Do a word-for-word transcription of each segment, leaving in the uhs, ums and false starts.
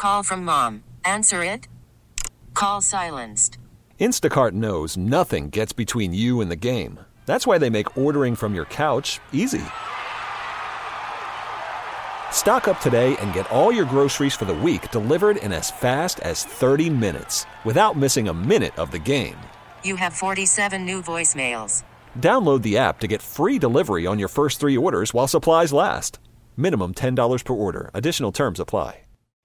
Call from mom. Answer it. Call silenced. Instacart knows nothing gets between you and the game. That's why they make ordering from your couch easy. Stock up today and get all your groceries for the week delivered in as fast as thirty minutes without missing a minute of the game. You have forty-seven new voicemails. Download the app to get free delivery on your first three orders while supplies last. Minimum ten dollars per order. Additional terms apply.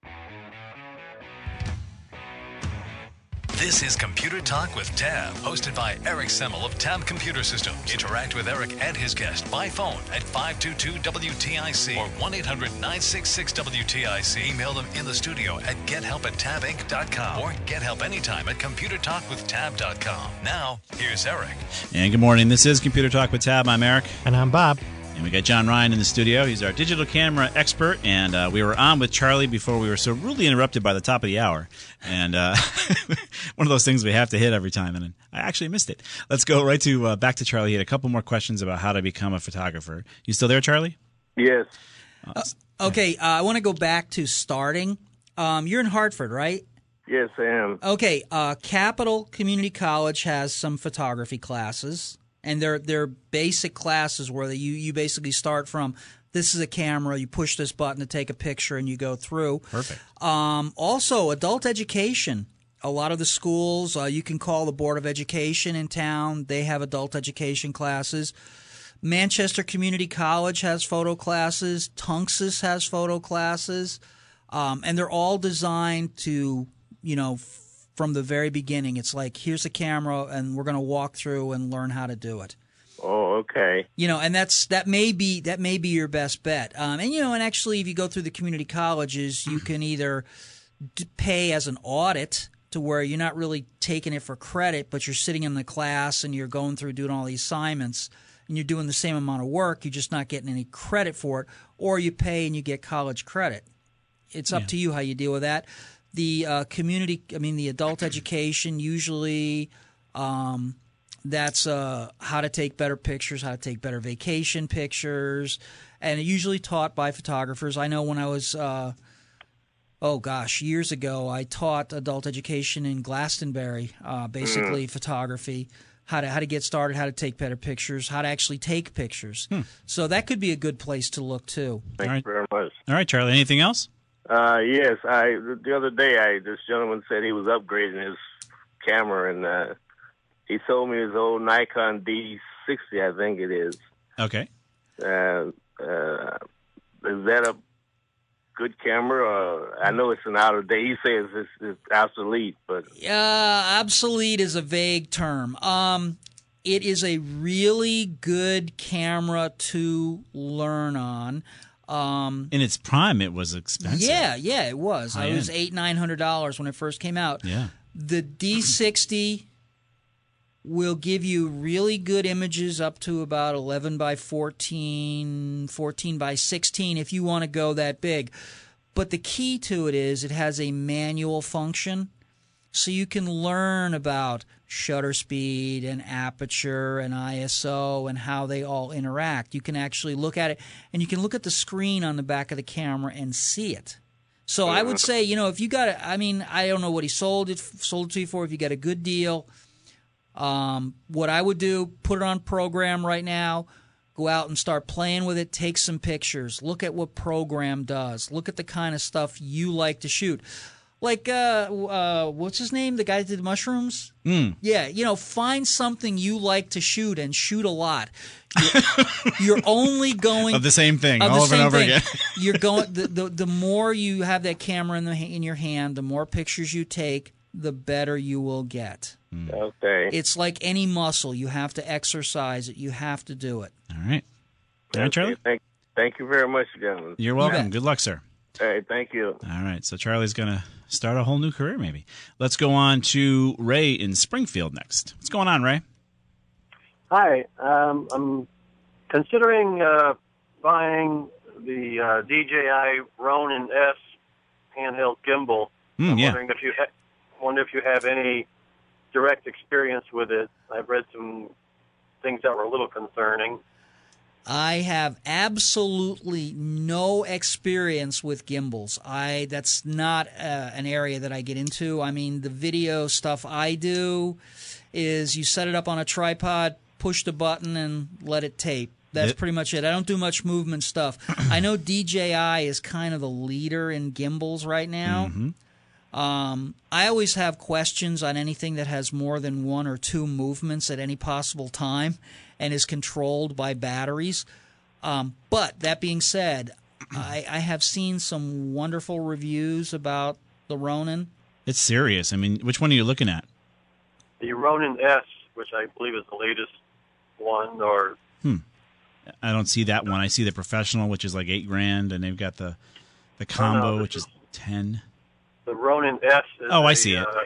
This is Computer Talk with Tab, hosted by Eric Semmel of Tab Computer Systems. Interact with Eric and his guest by phone at five two two W T I C or one eight hundred nine six six W T I C. Email them in the studio at gethelp at tab inc dot com or get help anytime at computer talk with tab dot com. Now, here's Eric. And good morning. This is Computer Talk with Tab. I'm Eric. And I'm Bob. And we got John Ryan in the studio. He's our digital camera expert. And uh, we were on with Charlie before we were so rudely interrupted by the top of the hour. And uh, one of those things we have to hit every time. And I actually missed it. Let's go right to uh, back to Charlie. He had a couple more questions about how to become a photographer. You still there, Charlie? Yes. Uh, okay. Uh, I want to go back to starting. Um, you're in Hartford, right? Yes, I am. Okay. Uh, Capital Community College has some photography classes. And they're they're basic classes where you, you basically start from, this is a camera, you push this button to take a picture, and you go through. Perfect. Um, also, adult education. A lot of the schools, uh, you can call the Board of Education in town. They have adult education classes. Manchester Community College has photo classes. Tunxus has photo classes. Um, and they're all designed to, you know, from the very beginning, it's like, here's a camera, and we're going to walk through and learn how to do it. Oh, okay. You know, and that's that may be that may be your best bet. Um, and you know, and actually, if you go through the community colleges, you can either d- pay as an audit to where you're not really taking it for credit, but you're sitting in the class and you're going through doing all the assignments, and you're doing the same amount of work. You're just not getting any credit for it, or you pay and you get college credit. It's up Yeah. to you how you deal with that. The uh, community, I mean, the adult education, usually um, that's uh, how to take better pictures, how to take better vacation pictures, and usually taught by photographers. I know when I was, uh, oh gosh, years ago, I taught adult education in Glastonbury, uh, basically mm. photography, how to how to get started, how to take better pictures, how to actually take pictures. Hmm. So that could be a good place to look too. Thank All right. you very much. All right, Charlie. Anything else? Uh, yes, I the other day, I this gentleman said he was upgrading his camera, and uh, he sold me his old Nikon D sixty, I think it is. Okay. Uh, uh, is that a good camera? Or, I know it's an out of date. He says it's, it's obsolete, but uh, obsolete is a vague term. Um, it is a really good camera to learn on. Um, In its prime, it was expensive. Yeah, yeah, it was. High It was end. eight, nine hundred dollars when it first came out. Yeah. The D sixty will give you really good images up to about eleven by fourteen, fourteen by sixteen if you want to go that big. But the key to it is it has a manual function, so you can learn about shutter speed and aperture and I S O and how they all interact. You can actually look at it, and you can look at the screen on the back of the camera and see it. So I would say, you know, if you got it, I mean, I don't know what he sold it sold it to you for. If you got a good deal, um, what I would do, put it on program right now, go out and start playing with it, take some pictures, look at what program does, look at the kind of stuff you like to shoot. Like, uh, uh, what's his name? The guy that did mushrooms? Mm. Yeah, you know, find something you like to shoot and shoot a lot. You're, you're only going Of the same thing, of all the over and same over thing. again. You're going the, the the more you have that camera in the in your hand, the more pictures you take, the better you will get. Mm. okay. It's like any muscle; you have to exercise it. You have to do it. All right. All right, Charlie? Okay, thank, thank you very much, gentlemen. You're welcome. bet. Good luck, sir. All right, thank you. All right, so Charlie's going to start a whole new career maybe. Let's go on to Ray in Springfield next. What's going on, Ray? Hi, um, I'm considering uh, buying the uh, D J I Ronin S handheld gimbal. Mm, I'm yeah. wondering if you ha- wonder if you have any direct experience with it. I've read some things that were a little concerning. I have absolutely no experience with gimbals. I that's not uh, an area that I get into. I mean, the video stuff I do is you set it up on a tripod, push the button, and let it tape. That's It- pretty much it. I don't do much movement stuff. I know D J I is kind of the leader in gimbals right now. Mm-hmm. Um, I always have questions on anything that has more than one or two movements at any possible time and is controlled by batteries. Um, but that being said, I, I have seen some wonderful reviews about the Ronin. It's serious. I mean, which one are you looking at? The Ronin S, which I believe is the latest one, or I don't see that one. I see the professional, which is like eight grand, and they've got the the combo, this which is is- ten. the Ronin S. Is Oh, I a, see it. Uh,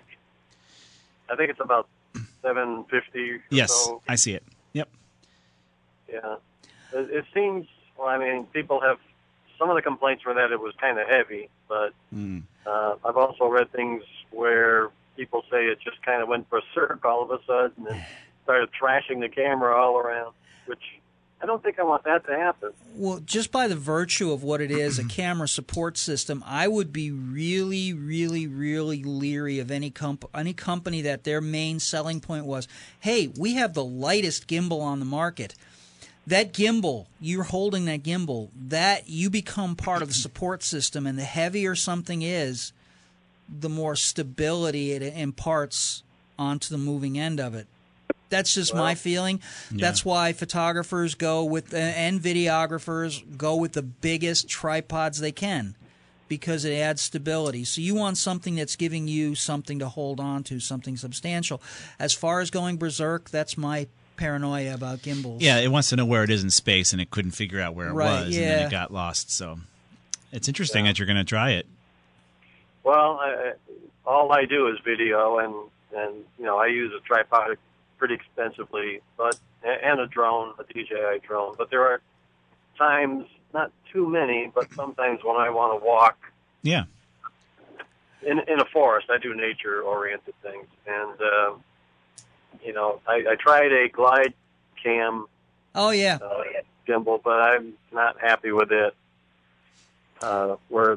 I think it's about seven fifty. Yes, So. I see it. Yep. Yeah, it, it seems. Well, I mean, people have some of the complaints were that it was kind of heavy, but Mm. uh, I've also read things where people say it just kind of went berserk all of a sudden and started trashing the camera all around, which I don't think I want that to happen. Well, just by the virtue of what it is, a camera support system, I would be really, really, really leery of any comp- any company that their main selling point was, hey, we have the lightest gimbal on the market. That gimbal, you're holding that gimbal, that you become part of the support system, and the heavier something is, the more stability it imparts onto the moving end of it. That's just my feeling. That's why photographers go with, and videographers go with the biggest tripods they can, because it adds stability. So you want something that's giving you something to hold on to, something substantial. As far as going berserk, that's my paranoia about gimbals. Yeah, it wants to know where it is in space, and it couldn't figure out where it Right, was, and then yeah. it got lost. So it's interesting that you're going to try it. Well, I, all I do is video, and and you know I use a tripod pretty expensively, but and a drone, a D J I drone. But there are times, not too many, but sometimes when I want to walk Yeah. in in a forest. I do nature-oriented things, and uh, you know I, I tried a glide cam Oh, yeah. uh, gimbal, but I'm not happy with it. Uh, where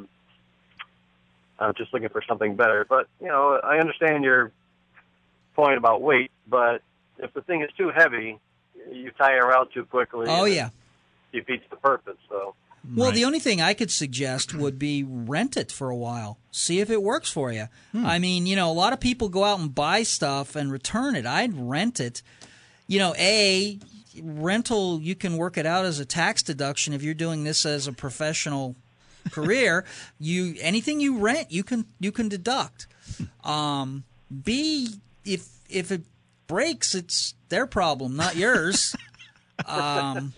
I'm just looking for something better. But you know, I understand your point about weight, but if the thing is too heavy, you tire out too quickly. Oh, and yeah. it defeats the purpose. So Well, Right. the only thing I could suggest would be rent it for a while. See if it works for you. I mean, you know, a lot of people go out and buy stuff and return it. I'd rent it. You know, A, rental, you can work it out as a tax deduction if you're doing this as a professional career. You anything you rent, you can you can deduct. Um, B, if if it breaks, it's their problem, not yours. um,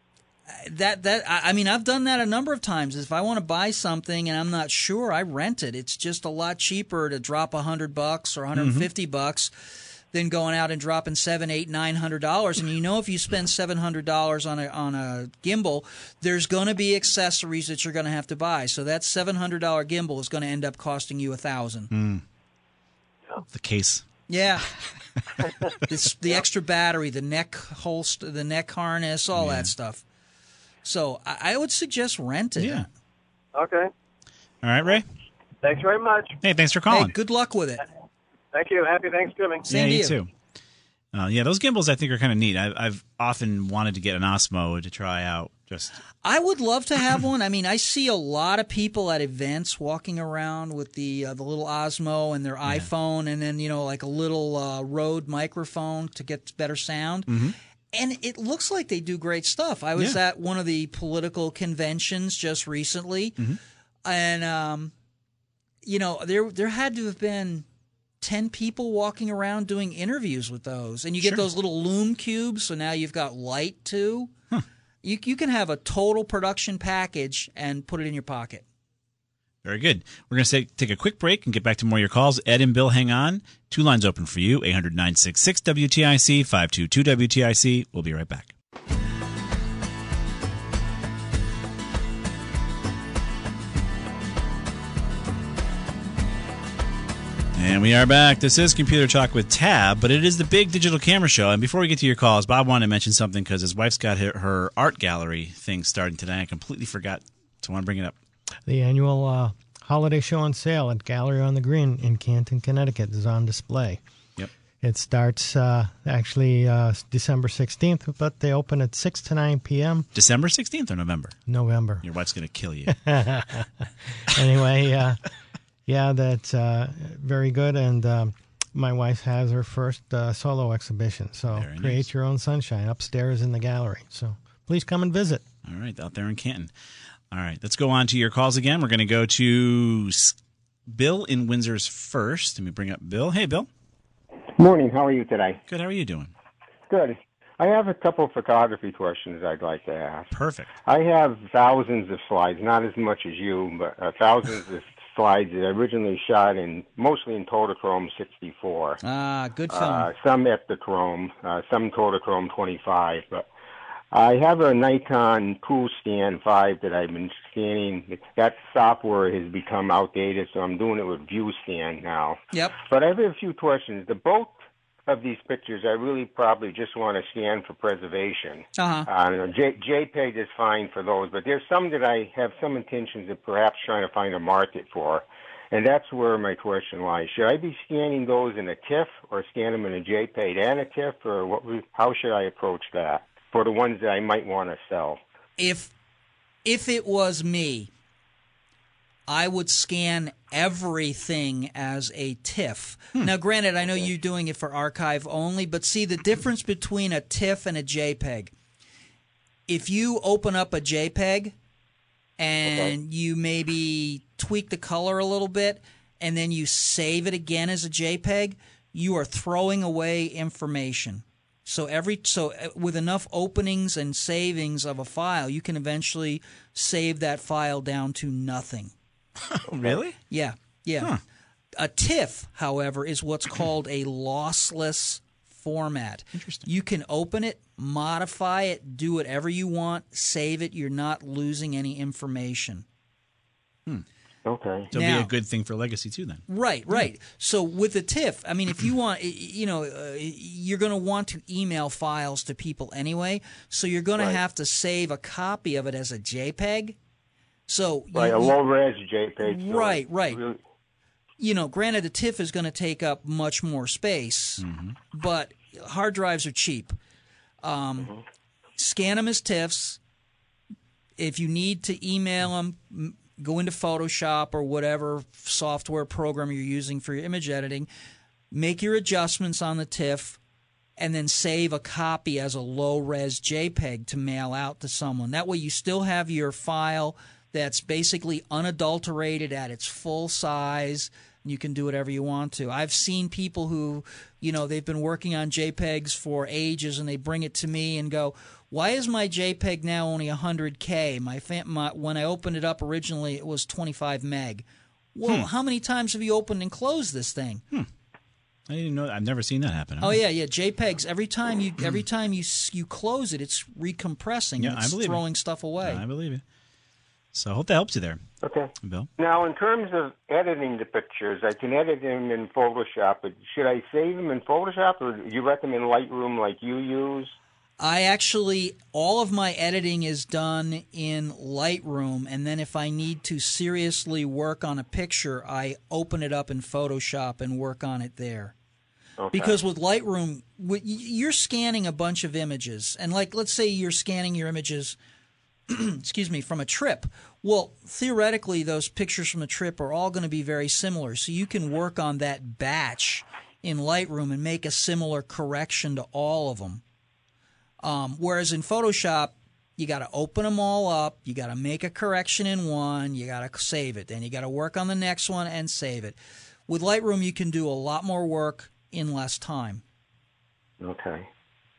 that that I I mean, I've done that a number of times. If I want to buy something and I'm not sure, I rent it. It's just a lot cheaper to drop a hundred bucks or one hundred fifty bucks than going out and dropping seven, eight, nine hundred dollars. And you know, if you spend seven hundred dollars on a on a gimbal, there's going to be accessories that you're going to have to buy. So that seven hundred dollar gimbal is going to end up costing you a thousand. The case. Yeah. It's the extra battery, the neck holster, the neck harness, all that stuff. So I, I would suggest rent it. Yeah. okay, All right, Ray. thanks very much. Hey, thanks for Hey, calling. good luck with it. Thank you. Happy Thanksgiving. Same yeah, to you you. too. Uh, yeah, those gimbals I think are kind of neat. I've, I've often wanted to get an Osmo to try out. Just I would love to have one. I mean, I see a lot of people at events walking around with the uh, the little Osmo and their iPhone, and then you know like a little uh, Rode microphone to get better sound. And it looks like they do great stuff. I was Yeah. at one of the political conventions just recently, and um, you know there there had to have been ten people walking around doing interviews with those, and you get Sure. those little Lume cubes. So now you've got light too. You you can have a total production package and put it in your pocket. very good. We're going to take a quick break and get back to more of your calls. Ed and Bill, hang on. Two lines open for you, eight hundred, nine six six, W T I C, five two two W T I C. We'll be right back. And we are back. This is Computer Talk with Tab, but it is the big digital camera show. And before we get to your calls, Bob wanted to mention something because his wife's got her, her art gallery thing starting today. I completely forgot, so I want to bring it up. The annual uh, holiday show on sale at Gallery on the Green in Canton, Connecticut is on display. Yep. It starts uh, actually uh, December sixteenth, but they open at six to nine p.m. December sixteenth or November? November. Your wife's going to kill you. Anyway, uh, yeah, that's uh, very good. And um, my wife has her first uh, solo exhibition. So Very create nice. your own sunshine upstairs in the gallery. So please come and visit. All right, out there in Canton. All right, let's go on to your calls again. We're going to go to S- Bill in Windsor's first. Let me bring up Bill. Hey, Bill. Morning. How are you today? Good. How are you doing? Good. I have a couple of photography questions I'd like to ask. Perfect. I have thousands of slides, not as much as you, but uh, thousands of slides that I originally shot in, mostly in Kodachrome sixty-four. Ah, good film. Uh, some Ektachrome, uh, some Kodachrome twenty-five. But I have a Nikon Coolscan five that I've been scanning. That software has become outdated, so I'm doing it with ViewScan now. Yep. But I have a few questions. The both of these pictures, I really probably just want to scan for preservation. Uh-huh. Uh, you know, J- JPEG is fine for those, but there's some that I have some intentions of perhaps trying to find a market for, and that's where my question lies. Should I be scanning those in a TIFF or scan them in a JPEG and a TIFF, or what? How should I approach that for the ones that I might want to sell? If if it was me, I would scan everything as a TIFF. Hmm. Now, granted, I know you're doing it for archive only, but see the difference between a TIFF and a JPEG. If you open up a JPEG and okay. you maybe tweak the color a little bit and then you save it again as a JPEG, you are throwing away information. So every so with enough openings and savings of a file, you can eventually save that file down to nothing. Really? Yeah, yeah. Huh. A TIFF, however, is what's called a lossless format. Interesting. You can open it, modify it, do whatever you want, save it. You're not losing any information. Hmm. Okay. So it'll Now, be a good thing for legacy too, then. Right, right. So with a TIFF, I mean, if you want, you know, uh, you're going to want to email files to people anyway, so you're going Right. to have to save a copy of it as a JPEG. So Right, you, a low-res JPEG. so Right, right. really- you know, granted, a TIFF is going to take up much more space, Mm-hmm. but hard drives are cheap. Um, Mm-hmm. Scan them as TIFFs. If you need to email them, m- go into Photoshop or whatever software program you're using for your image editing, make your adjustments on the TIFF, and then save a copy as a low-res JPEG to mail out to someone. That way you still have your file that's basically unadulterated at its full size. You can do whatever you want to. I've seen people who, you know, they've been working on JPEGs for ages, and they bring it to me and go, why is my JPEG now only one hundred K? My, fam- my When I opened it up originally, it was twenty-five meg. Well, Hmm. how many times have you opened and closed this thing? Hmm. I didn't know. I've never seen that happen. Oh yeah, yeah. JPEGs. Every time you every time you s- you close it, it's recompressing. Yeah, and I it's believe it. throwing stuff away. I believe it. So I hope that helps you there, Okay. Bill. Now, in terms of editing the pictures, I can edit them in Photoshop, but should I save them in Photoshop, or do you recommend Lightroom like you use? I actually, all of my editing is done in Lightroom, and then if I need to seriously work on a picture, I open it up in Photoshop and work on it there. Okay. Because with Lightroom, wi- you're scanning a bunch of images, and like, let's say you're scanning your images, excuse me, from a trip. Well, theoretically, those pictures from a trip are all going to be very similar, so you can work on that batch in Lightroom and make a similar correction to all of them. Um, whereas in Photoshop, you got to open them all up, you got to make a correction in one, you got to save it, then you got to work on the next one and save it. With Lightroom, you can do a lot more work in less time. Okay.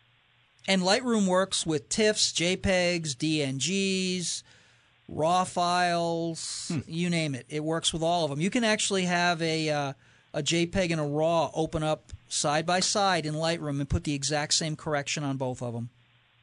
And Lightroom works with TIFFs, JPEGs, D N Gs, RAW files, Hmm. you name it. It works with all of them. You can actually have a uh, a JPEG and a RAW open up side by side in Lightroom and put the exact same correction on both of them.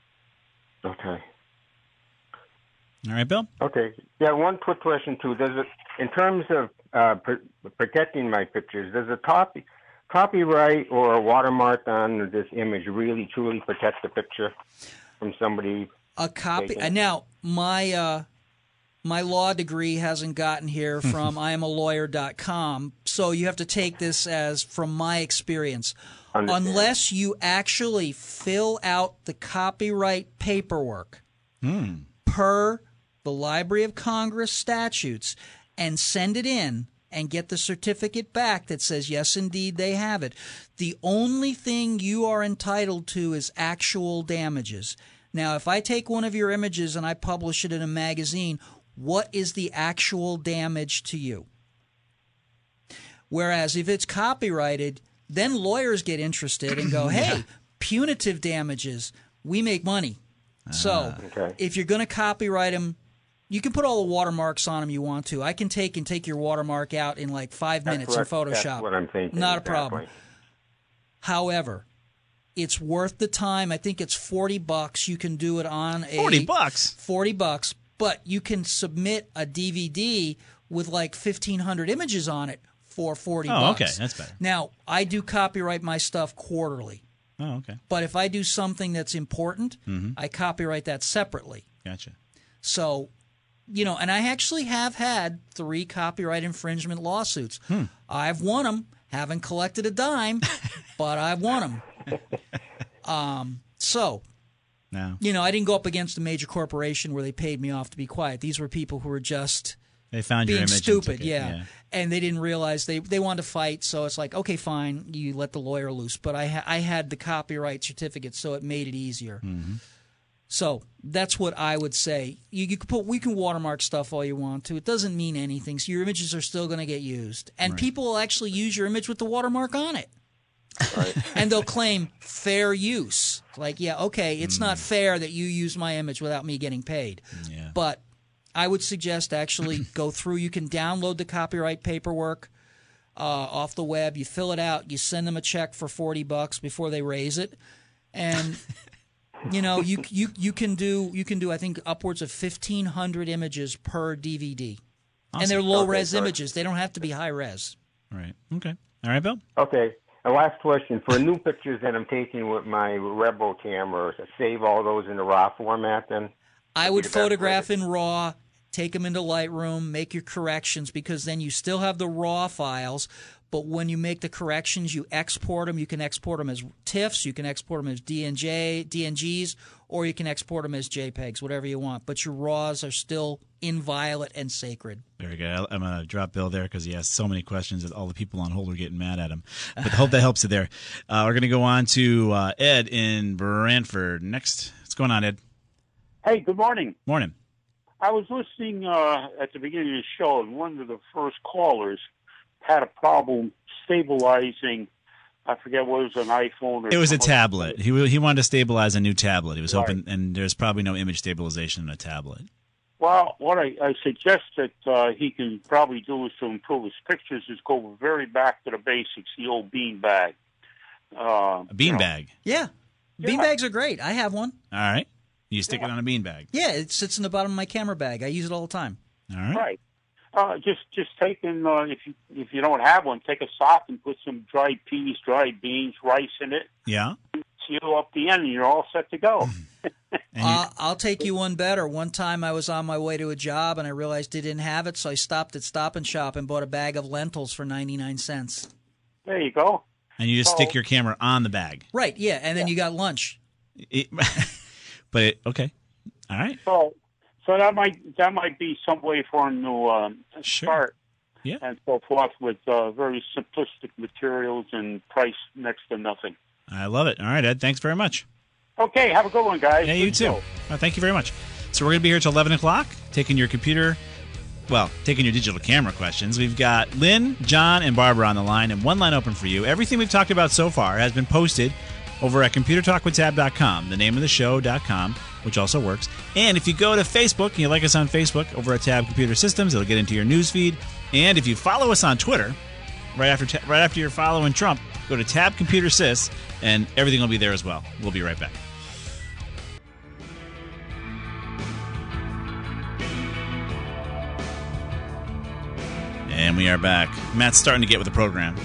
Okay. All right, Bill. Okay. Yeah, one quick question too. Does it, in terms of uh, pr- protecting my pictures. Does a copy, copyright or a watermark on this image really truly protect the picture from somebody? A copy. taking it? And now my uh, my law degree hasn't gotten here from I am a lawyer dot com, so you have to take this as from my experience. Understand. Unless you actually fill out the copyright paperwork Hmm. per the Library of Congress statutes and send it in and get the certificate back that says, yes, indeed, they have it. The only thing you are entitled to is actual damages. Now, if I take one of your images and I publish it in a magazine, what is the actual damage to you? Whereas if it's copyrighted, then lawyers get interested and go, hey, punitive damages, we make money. So Okay. if you're going to copyright them, you can put all the watermarks on them you want to. I can take and take your watermark out in like five That's minutes what, in Photoshop. That's what I'm thinking. Not exactly. a problem. However, it's worth the time. I think it's forty bucks. You can do it on a Forty bucks. forty bucks, but you can submit a D V D with like fifteen hundred images on it for forty Oh, bucks. okay, that's better. Now, I do copyright my stuff quarterly. Oh, okay. But if I do something that's important, Mm-hmm. I copyright that separately. Gotcha. So, you know, and I actually have had three copyright infringement lawsuits. Hmm. I've won them, haven't collected a dime, but I've won them. Um, so, No. you know, I didn't go up against a major corporation where they paid me off to be quiet. These were people who were just They found your being image. and stupid, took it. yeah. And they didn't realize they they wanted to fight, so it's like, okay, fine, you let the lawyer loose. But I ha- I had the copyright certificate, so it made it easier. Mhm. So that's what I would say. You, you can put we can watermark stuff all you want to. It doesn't mean anything. So your images are still going to get used, and Right. people will actually use your image with the watermark on it. Right. And they'll claim fair use. Like, yeah, okay, it's not fair that you use my image without me getting paid. Yeah. But I would suggest actually go through. You can download the copyright paperwork uh, off the web. You fill it out. You send them a check for forty bucks before they raise it, and you know you you you can do you can do I think upwards of fifteen hundred images per D V D, and they're low res Okay, images. They don't have to be high res. Right. Okay. All right, Bill. Okay. And last question. For new pictures that I'm taking with my Rebel camera, save all those in the RAW format then? I Would be would the best photograph way to- in RAW, take them into Lightroom, make your corrections, because then you still have the RAW files, but when you make the corrections, you export them. You can export them as TIFFs, you can export them as D N J, D N Gs, or you can export them as JPEGs, whatever you want. But your RAWs are still inviolate and sacred. Very good. I- I'm going to drop Bill there because he asked so many questions that all the people on hold are getting mad at him. But I hope that helps you there. Uh, we're going to go on to uh, Ed in Brantford next. What's going on, Ed? Hey, good morning. Morning. I was listening uh, at the beginning of the show, and one of the first callers had a problem stabilizing. I forget what it was, an iPhone or It was a something. tablet. He he wanted to stabilize a new tablet. He was Right. hoping, and there's probably no image stabilization in a tablet. Well, what I, I suggest that uh, he can probably do is to improve his pictures is go very back to the basics, the old bean bag. Uh, A beanbag. Yeah. Yeah. Beanbags are great. I have one. All right. You stick it on a beanbag. Yeah, it sits in the bottom of my camera bag. I use it all the time. All right. Right. Uh, just just take in uh, if you if you don't have one, take a sock and put some dried peas, dried beans, rice in it. Yeah. Seal up the end, and you're all set to go. And you, Uh, I'll take you one better. One time I was on my way to a job and I realized they didn't have it, so I stopped at Stop and Shop and bought a bag of lentils for ninety-nine cents. There you go. and you just So- stick your camera on the bag. Right, yeah, and then you got lunch. It- but it, okay. All right. So, so that might that might be some way for him to um, Sure. start Yeah. and so forth with uh, very simplistic materials and price next to nothing. I love it. All right, Ed. Thanks very much. Okay, have a good one, guys. Yeah, you Good too. show. Well, thank you very much. So we're going to be here till eleven o'clock, taking your computer, well, taking your digital camera questions. We've got Lynn, John, and Barbara on the line, and one line open for you. Everything we've talked about so far has been posted over at computer talk with tab dot com, the name of the show dot com, which also works. And if you go to Facebook and you like us on Facebook over at Tab Computer Systems, it'll get into your news feed. And if you follow us on Twitter, right after ta- right after you're following Trump, go to Tab Computer Sys, and everything will be there as well. We'll be right back. And And we are back. Matt's starting to get with the program.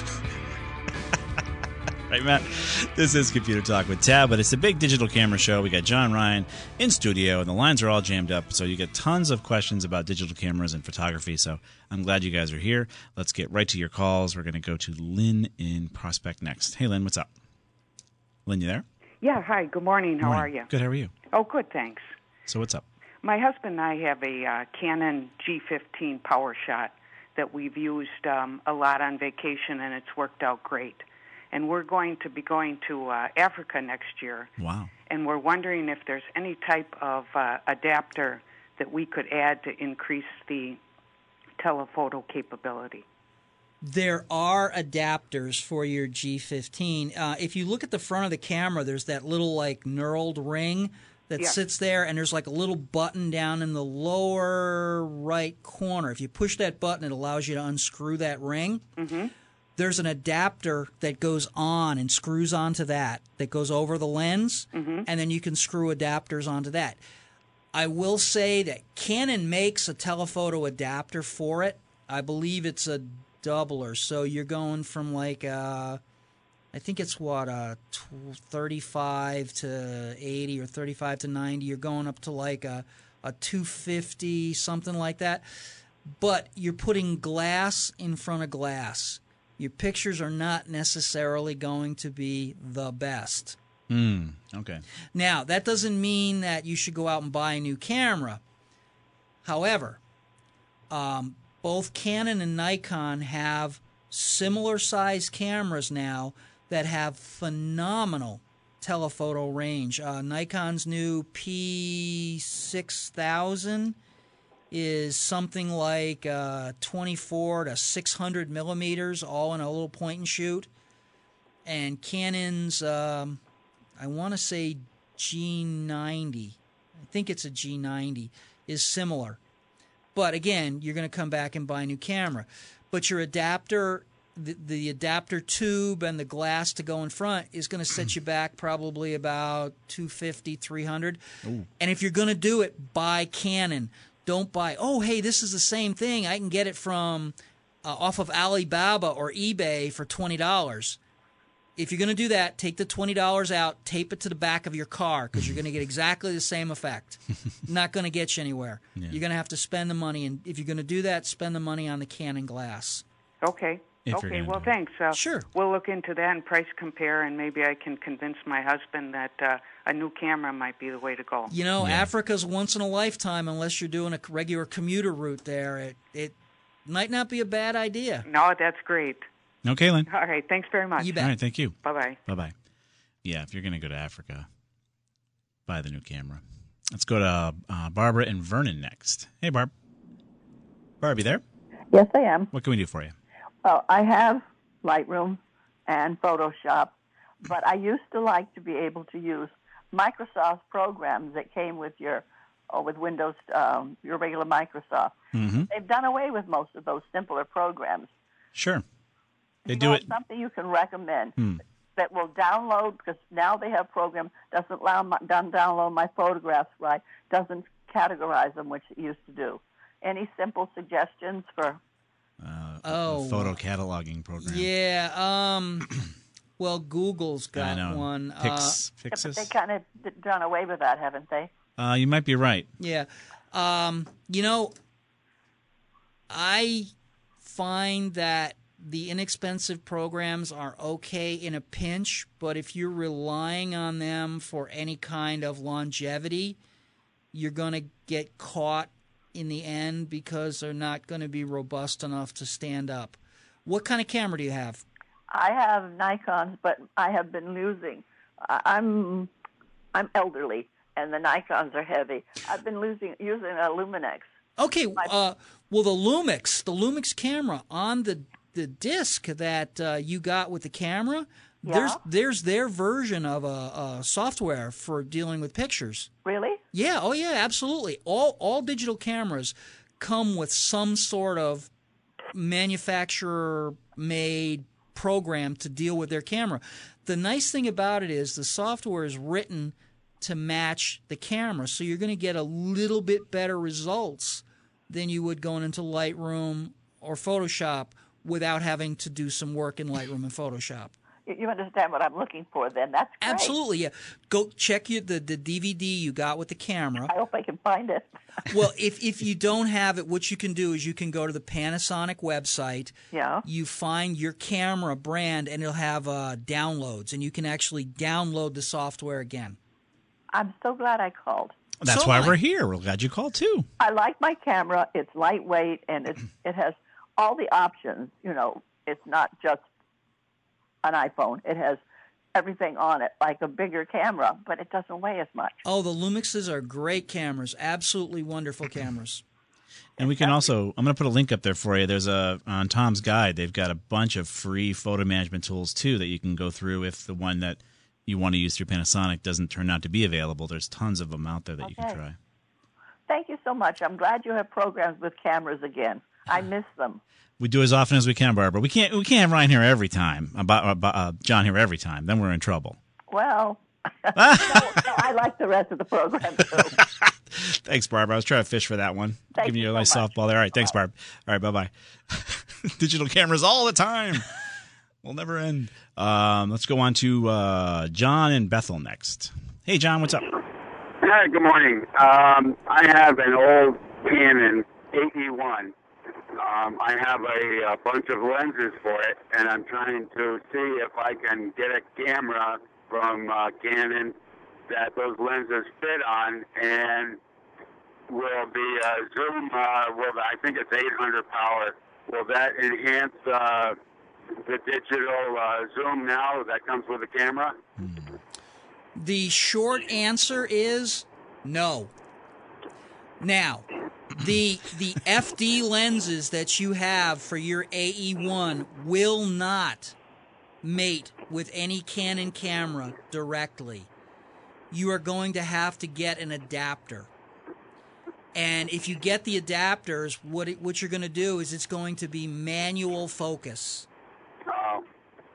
Right, Matt? This is Computer Talk with Tab, but it's a big digital camera show. We got John Ryan in studio, and the lines are all jammed up, so you get tons of questions about digital cameras and photography, so I'm glad you guys are here. Let's get right to your calls. We're going to go to Lynn in Prospect next. Hey, Lynn, what's up? Lynn, you there? Yeah, hi. Good morning. How Morning. are you? Good, how are you? Oh, good, thanks. So what's up? My husband and I have a uh, Canon G fifteen PowerShot that we've used um, a lot on vacation, and it's worked out great. And we're going to be going to uh, Africa next year. Wow. And we're wondering if there's any type of uh, adapter that we could add to increase the telephoto capability. There are adapters for your G fifteen. Uh, if you look at the front of the camera, there's that little like knurled ring that Yeah. sits there, and there's like a little button down in the lower right corner. If you push that button, it allows you to unscrew that ring. Mm-hmm. There's an adapter that goes on and screws onto that, that goes over the lens, Mhm. and then you can screw adapters onto that. I will say that Canon makes a telephoto adapter for it. I believe it's a doubler, so you're going from like, uh, I think it's what, uh, thirty-five to eighty or thirty-five to ninety. You're going up to like a, a two fifty, something like that. But you're putting glass in front of glass. Your pictures are not necessarily going to be the best. Hmm. Okay. Now, that doesn't mean that you should go out and buy a new camera. However, um, both Canon and Nikon have similar size cameras now that have phenomenal telephoto range. Uh, Nikon's new P six thousand is something like uh, twenty-four to six hundred millimeters, all in a little point and shoot. And Canon's, um, I want to say G ninety, I think it's a G ninety, is similar. But again, you're going to come back and buy a new camera. But your adapter, the, the adapter tube and the glass to go in front is going to set you back probably about two fifty, three hundred. Ooh. And if you're going to do it, buy Canon. Don't buy, oh, hey, this is the same thing. I can get it from uh, off of Alibaba or eBay for twenty dollars. If you're going to do that, take the twenty dollars out, tape it to the back of your car, because you're going to get exactly the same effect. Not going to get you anywhere. Yeah. You're going to have to spend the money, and if you're going to do that, spend the money on the Canon glass. Okay. If you're okay, gonna well, do it. thanks. Uh, Sure. We'll look into that and price compare, and maybe I can convince my husband that uh, a new camera might be the way to go. You know, Africa's once in a lifetime unless you're doing a regular commuter route there. It, it might not be a bad idea. No, that's great. Okay, Lynn. All right, thanks very much. You bet. All right, thank you. Bye-bye. Bye-bye. Yeah, if you're going to go to Africa, buy the new camera. Let's go to uh, Barbara and Vernon next. Hey, Barb. Barb, you there? Yes, I am. What can we do for you? Well, I have Lightroom and Photoshop, but I used to like to be able to use Microsoft programs that came with your, or with Windows, um, your regular Microsoft. Mm-hmm. They've done away with most of those simpler programs. Sure. They You do know, it. Something you can recommend Hmm. that will download, because now they have program doesn't allow my, doesn't download my photographs right, doesn't categorize them, which it used to do. Any simple suggestions for? Uh, Oh. a photo cataloging program. Yeah. Um. Well, Google's I got know. one. Pix, uh, Yeah, Pixis? but they kind of d- done away with that, haven't they? Uh, you might be right. Yeah. Um, you know, I find that the inexpensive programs are okay in a pinch, but if you're relying on them for any kind of longevity, you're going to get caught in the end because they're not going to be robust enough to stand up. What kind of camera do you have? I have Nikons, but I have been losing. I- I'm I'm elderly, and the Nikons are heavy. I've been losing using a Luminex. Okay, uh, well, the Lumix, the Lumix camera on the the disc that uh, you got with the camera, Yeah. there's there's their version of a, a software for dealing with pictures. Really? Yeah, oh yeah, absolutely. All all digital cameras come with some sort of manufacturer made program to deal with their camera. The nice thing about it is the software is written to match the camera, so you're going to get a little bit better results than you would going into Lightroom or Photoshop without having to do some work in Lightroom and Photoshop. You understand what I'm looking for then. That's great. Absolutely, yeah. Go check your, the, the D V D you got with the camera. I hope I can find it. Well, if, if you don't have it, what you can do is you can go to the Panasonic website. Yeah. You find your camera brand, and it'll have uh, downloads, and you can actually download the software again. I'm so glad I called. That's So why am I. we're here. We're glad you called, too. I like my camera. It's lightweight, and it, it has all the options. You know, it's not just an iPhone. It has everything on it, like a bigger camera, but it doesn't weigh as much. Oh, the Lumixes are great cameras, absolutely wonderful cameras. And we can also, I'm going to put a link up there for you. There's a, on Tom's Guide, they've got a bunch of free photo management tools, too, that you can go through if the one that you want to use through Panasonic doesn't turn out to be available. There's tons of them out there that Okay. you can try. Thank you so much. I'm glad you have programs with cameras again. I miss them. We do as often as we can, Barbara. We can't we can't have Ryan here every time, about, about uh, John here every time. Then we're in trouble. Well, no, no, I like the rest of the program, too. Thanks, Barbara. I was trying to fish for that one. Thank Giving you you a nice so much. softball there. All right, thanks, Barb. All right, bye-bye. Digital cameras all the time. We'll never end. Um, let's go on to uh, John in Bethel next. Hey, John, what's up? Hi, good morning. Um, I have an old Canon eight E one. Um, I have a, a bunch of lenses for it, and I'm trying to see if I can get a camera from uh, Canon that those lenses fit on, and will the uh, zoom, uh, will the, I think it's eight hundred power, will that enhance uh, the digital uh, zoom now that comes with the camera? The short answer is no. Now, the the F D lenses that you have for your A E one will not mate with any Canon camera directly. You are going to have to get an adapter. And if you get the adapters, what it, what you're going to do is it's going to be manual focus. Oh.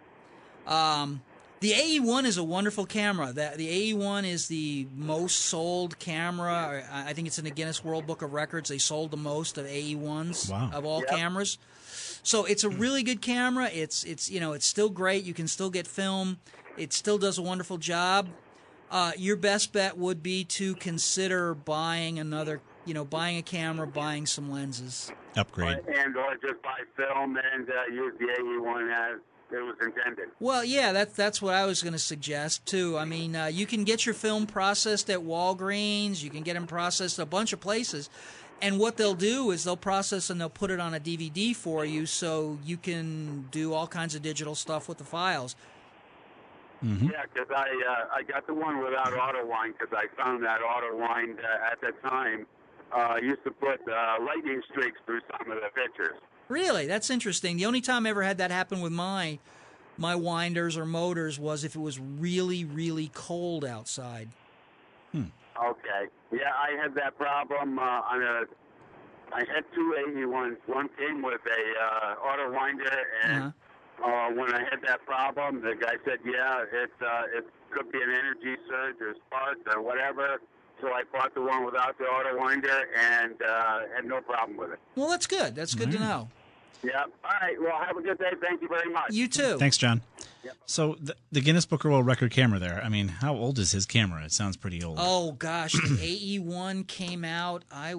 Um, the A E one is a wonderful camera. The, the A E one is the most sold camera. I I think it's in the Guinness World Book of Records. They sold the most of A E ones Wow. of all Yep. cameras. So it's a really good camera. It's it's you know it's still great. You can still get film. It still does a wonderful job. Uh, your best bet would be to consider buying another, you know, buying a camera, buying some lenses. Upgrade. And or just buy film and uh, use the A E one as it was intended. Well, yeah, that's that's what I was going to suggest too. I mean, uh, you can get your film processed at Walgreens. You can get them processed a bunch of places, and what they'll do is they'll process and they'll put it on a D V D for you, so you can do all kinds of digital stuff with the files. Mm-hmm. Yeah, because I uh, I got the one without auto wind because I found that auto wind uh, at the time uh, used to put uh, lightning streaks through some of the pictures. Really, that's interesting. The only time I ever had that happen with my my winders or motors was if it was really, really cold outside. Hmm. Okay. Yeah, I had that problem uh, on a. I had two A E ones. One came with a uh, auto winder, and Uh-huh. uh, when I had that problem, the guy said, "Yeah, it uh, it could be an energy surge or spark or whatever." So I bought the one without the auto winder and uh, had no problem with it. Well, that's good. That's good to All right. know. Yeah. All right. Well, have a good day. Thank you very much. You too. Thanks, John. Yep. So the, the Guinness Book of World Record camera there, I mean, how old is his camera? It sounds pretty old. Oh, gosh. The A E one came out. I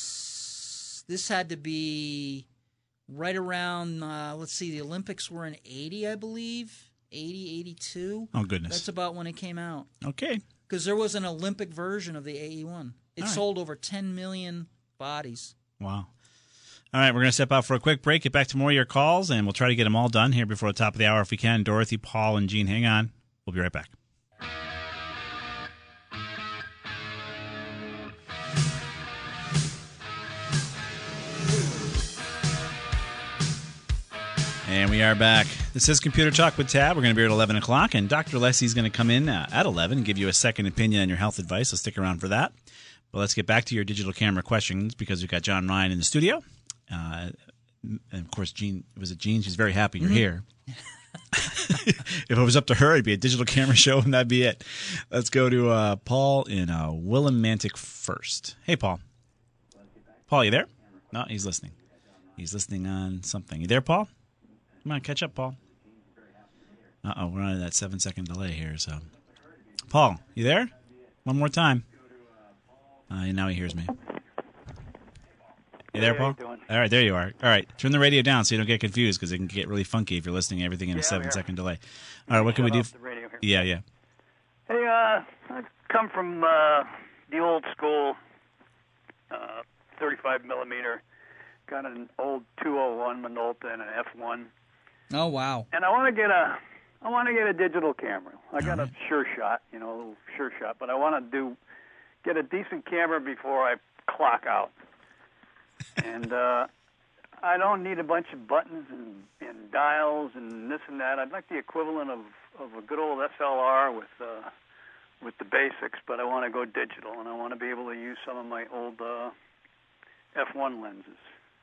was. This had to be right around, uh, let's see, the Olympics were in eighty, I believe. eighty, eighty-two. Oh, goodness. That's about when it came out. Okay. Because there was an Olympic version of the A E one. It All right. sold over ten million bodies. Wow. All right, we're going to step out for a quick break, get back to more of your calls, and we'll try to get them all done here before the top of the hour if we can. Dorothy, Paul, and Gene, hang on. We'll be right back. And we are back. This is Computer Talk with Tab. We're going to be here at eleven o'clock, and Doctor Alessi's going to come in uh, at eleven and give you a second opinion on your health advice, so stick around for that. But let's get back to your digital camera questions because we've got John Ryan in the studio. Uh, and, of course, Jean, was it Jean? She's very happy you're Mm-hmm. here. If it was up to her, it'd be a digital camera show, and that'd be it. Let's go to uh, Paul in uh, Willimantic first. Hey, Paul. Paul, you there? No, he's listening. He's listening on something. You there, Paul? Come on, catch up, Paul. Uh-oh, we're on that seven-second delay here. So, Paul, you there? One more time. Uh, now he hears me. You there, Hey, how Paul? you doing? All right, there you are. All right, turn the radio down so you don't get confused because it can get really funky if you're listening to everything in Yeah, a I'm seven-second delay. All right, what can we Shut do? off the radio here. Yeah, yeah. Hey, uh, I come from uh, the old school uh, thirty-five millimeter. Got an old two oh one Minolta and an F one, Oh, wow. and I want to get a, I want to get a digital camera. I got a Sure Shot, you know, a little Sure Shot, but I want to do, get a decent camera before I clock out. And uh, I don't need a bunch of buttons and, and dials and this and that. I'd like the equivalent of, of a good old S L R with uh, with the basics, but I want to go digital, and I want to be able to use some of my old uh, F one lenses.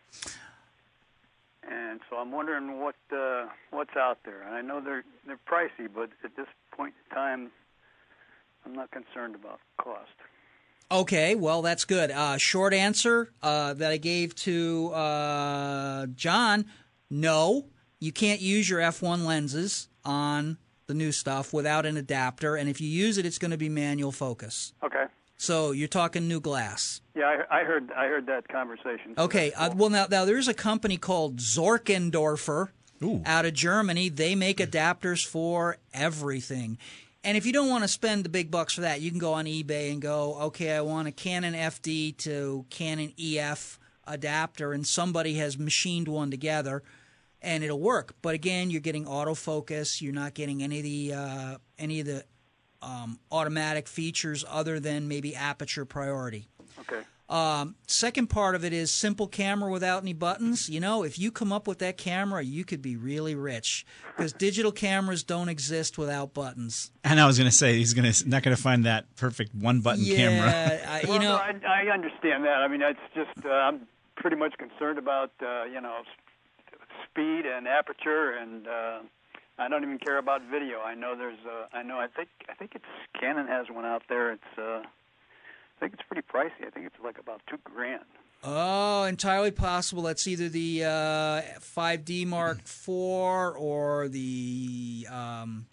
And so I'm wondering what uh, what's out there. And I know they're they're pricey, but at this point in time, I'm not concerned about cost. Okay, well, that's good. Uh, short answer uh, that I gave to uh, John, no, you can't use your F one lenses on the new stuff without an adapter, and if you use it, it's going to be manual focus. Okay. So you're talking new glass. Yeah, I, I heard I heard that conversation. Okay, uh, well, now, now there's a company called Zorkendorfer out of Germany. They make adapters for everything. And if you don't want to spend the big bucks for that, you can go on eBay and go, okay, I want a Canon F D to Canon E F adapter, and somebody has machined one together, and it'll work. But again, you're getting autofocus. You're not getting any of the uh, any of the um, automatic features other than maybe aperture priority. Okay. Um, second part of it is simple camera without any buttons. You know, if you come up with that camera, you could be really rich because digital cameras don't exist without buttons. And I was going to say he's going to not going to find that perfect one-button Yeah, camera. I, you well, know, no, I, I understand that. I mean, it's just uh, I'm pretty much concerned about uh, you know s- speed and aperture, and uh, I don't even care about video. I know there's uh, I know I think I think it's Canon has one out there. It's uh, I think it's pretty pricey. I think it's like about two grand. oh, entirely possible. That's either the uh, five D Mark four or the um,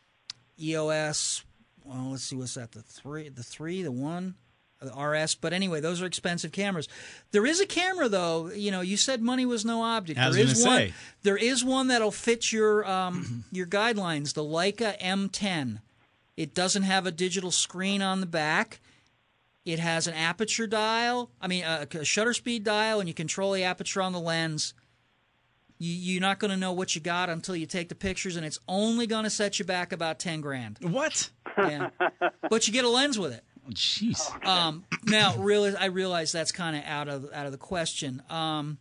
E O S. Well, let's see, what's that? The three, the three, the one, the R S. But anyway, those are expensive cameras. There is a camera, though. You know, you said money was no object. I was There is gonna one. say. There is one that'll fit your um, your guidelines. The Leica M ten. It doesn't have a digital screen on the back. It has an aperture dial, I mean a, a shutter speed dial, and you control the aperture on the lens. You, you're not going to know what you got until you take the pictures, and it's only going to set you back about ten grand. What? Yeah, but you get a lens with it. Jeez. Um, now, really, I realize that's kind of out of out of the question. Um,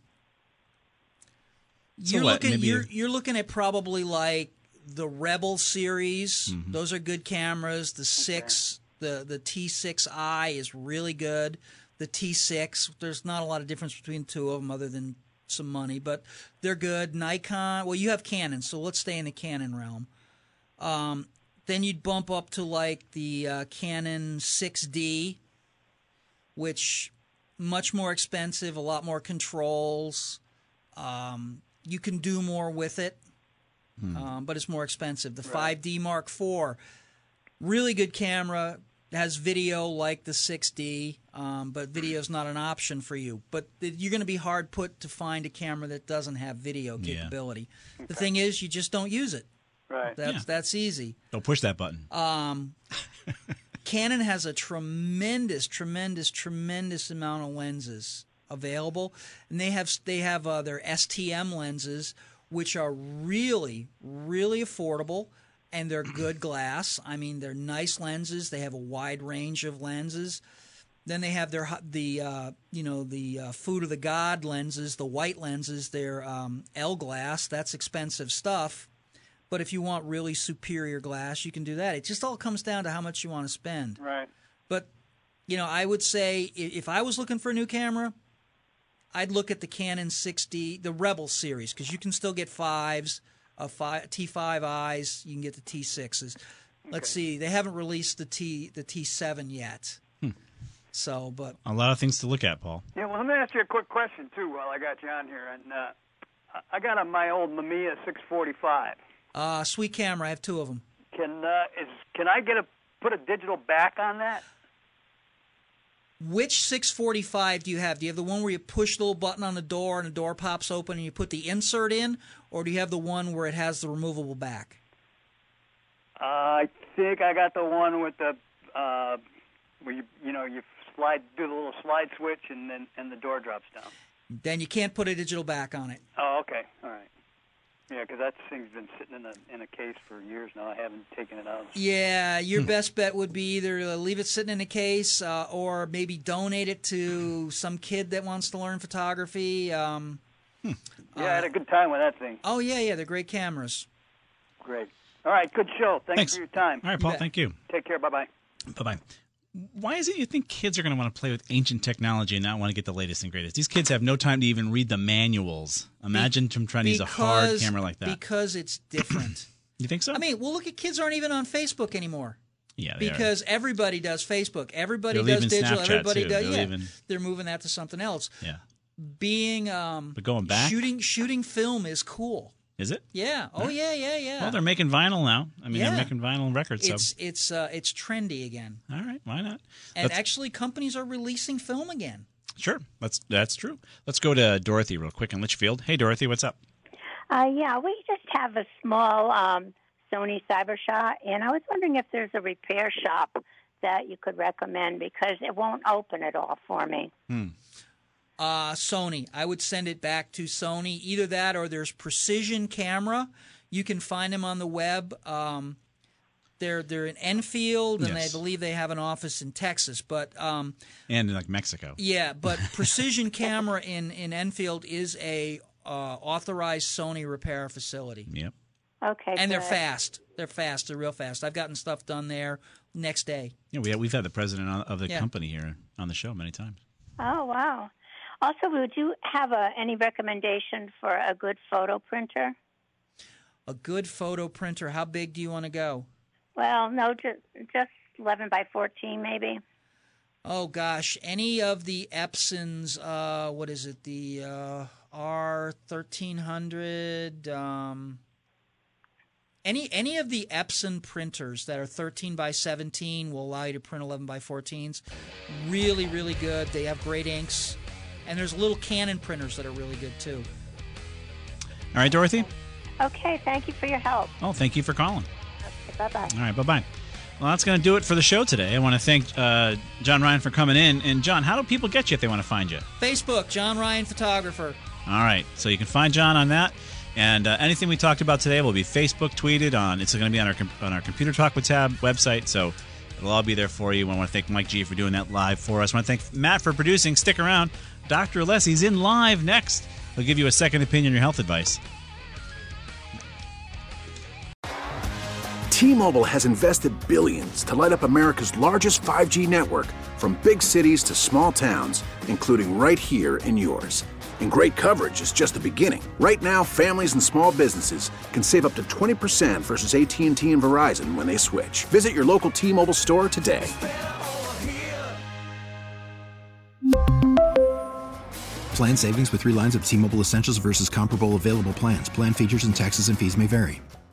So you're what, looking, maybe you're a- you're looking at probably like the Rebel series. Mm-hmm. Those are good cameras. The six. The the T six I is really good. The T six, there's not a lot of difference between the two of them other than some money, but they're good. Nikon, well, you have Canon, so let's stay in the Canon realm. Um, then you'd bump up to like the uh, Canon six D, which much more expensive, a lot more controls. Um, you can do more with it, Hmm. um, but it's more expensive. The five D Mark four, really good camera, has video like the six D, um, but video is not an option for you. But th- you're going to be hard put to find a camera that doesn't have video Yeah. capability. The thing is, you just don't use it. Right. That's Yeah. that's easy. Don't push that button. Um, Canon has a tremendous, tremendous, tremendous amount of lenses available, and they have they have uh, their S T M lenses, which are really, really affordable. And they're good glass. I mean, they're nice lenses. They have a wide range of lenses. Then they have their the uh, you know the uh, Food of the God lenses, the white lenses. They're um, L glass. That's expensive stuff. But if you want really superior glass, you can do that. It just all comes down to how much you want to spend. Right. But you know, I would say i- if I was looking for a new camera, I'd look at the Canon six D, the Rebel series, because you can still get fives. Uh, five, T five I's, you can get the T sixes. Let's see, they haven't released the T the T seven yet. Hmm. So, but a lot of things to look at, Paul. Yeah, well, let me ask you a quick question, too, while I got you on here. And uh, I got a, my old Mamiya six forty-five. Uh, sweet camera. I have two of them. Can uh, is can I get a put a digital back on that? Which six forty-five do you have? Do you have the one where you push the little button on the door and the door pops open and you put the insert in, or do you have the one where it has the removable back? Uh, I think I got the one with the uh, where you you know you slide do the little slide switch and then and the door drops down. Then you can't put a digital back on it. Oh, okay, all right. Yeah, because that thing's been sitting in a in a case for years now. I haven't taken it out. Yeah, your best bet would be either leave it sitting in a case uh, or maybe donate it to some kid that wants to learn photography. Um, yeah, I had a good time with that thing. Oh, yeah, yeah, they're great cameras. Great. All right, good show. Thanks, Thanks. for your time. All right, Paul, thank you. Take care. Bye-bye. Bye-bye. Why is it you think kids are going to want to play with ancient technology and not want to get the latest and greatest? These kids have no time to even read the manuals. Imagine them trying to use a hard camera like that. Because it's different. You think so? I mean, well, look at kids aren't even on Facebook anymore. Yeah, they because are. everybody does Facebook. Everybody They're does digital. Snapchat everybody too. does. They're yeah, leaving... they're moving that to something else. Yeah. Being um, but going back, shooting shooting film is cool. Is it? Yeah. Oh, yeah, yeah, yeah. Well, they're making vinyl now. I mean, yeah. they're making vinyl records. It's so. it's uh, it's trendy again. All right, why not? And Let's... actually, companies are releasing film again. Sure, that's that's true. Let's go to Dorothy real quick in Litchfield. Hey, Dorothy, what's up? Uh, yeah, we just have a small um, Sony CyberShot, and I was wondering if there's a repair shop that you could recommend because it won't open at all for me. Hmm. Uh, Sony. I would send it back to Sony. Either that or there's Precision Camera. You can find them on the web. Um, they're they're in Enfield, and yes. I believe they have an office in Texas. But um, and in like Mexico. Yeah, but Precision Camera in, in Enfield is a uh, authorized Sony repair facility. Yep. Okay. And good. they're fast. They're fast. They're real fast. I've gotten stuff done there next day. Yeah, we have, we've had the president of the yeah. company here on the show many times. Oh, wow. Also, would you have a, any recommendation for a good photo printer? A good photo printer. How big do you want to go? Well, no, just, just eleven by fourteen maybe. Oh, gosh. Any of the Epsons, uh, what is it, the uh, R thirteen hundred, um, any any of the Epson printers that are thirteen by seventeen will allow you to print eleven by fourteens. Really, really good. They have great inks. And there's little Canon printers that are really good, too. All right, Dorothy? Okay, thank you for your help. Oh, thank you for calling. Okay, bye-bye. All right, bye-bye. Well, that's going to do it for the show today. I want to thank uh, John Ryan for coming in. And, John, how do people get you if they want to find you? Facebook, John Ryan Photographer. All right, so you can find John on that. And uh, anything we talked about today will be Facebook tweeted on. It's going to be on our on our Computer Talk with Tab website, so it'll all be there for you. I want to thank Mike G for doing that live for us. I want to thank Matt for producing. Stick around. Doctor Alessi's in live next. He'll give you a second opinion on your health advice. T-Mobile has invested billions to light up America's largest five G network, from big cities to small towns, including right here in yours. And great coverage is just the beginning. Right now, families and small businesses can save up to twenty percent versus A T and T and Verizon when they switch. Visit your local T-Mobile store today. Plan savings with three lines of T-Mobile Essentials versus comparable available plans. Plan features and taxes and fees may vary.